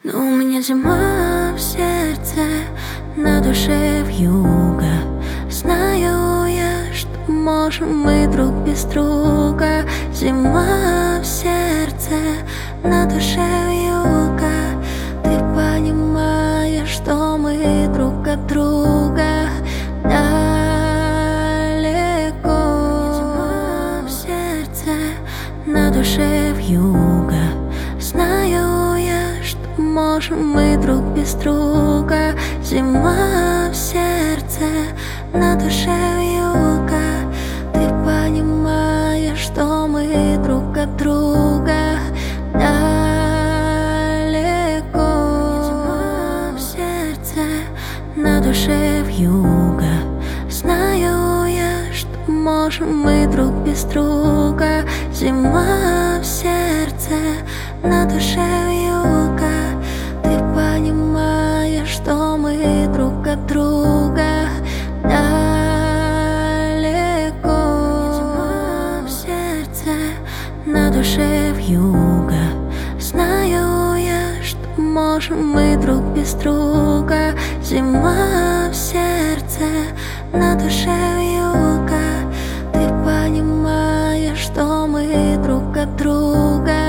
Но у меня зима в сердце, на душе вьюга. Знаю я, что можем мы друг без друга. Зима в сердце, на душе вьюга. Ты понимаешь, что мы друг от друга далеко. Зима в сердце, на душе вьюга. Знаю я, что можем мы друг без друга. Зима в сердце, на душе вьюга. Ты понимаешь, что мы друг от друга далеко. Зима в сердце, на душе вьюга. Знаю я, что можем мы друг без друга. Зима в сердце, на душе вьюга. Ты понимаешь, что мы друг от друга далеко. Зима в сердце, на душе вьюга. Знаю я, что можем мы друг без друга. Зима в сердце, на душе вьюга. Ты понимаешь, что мы друг от друга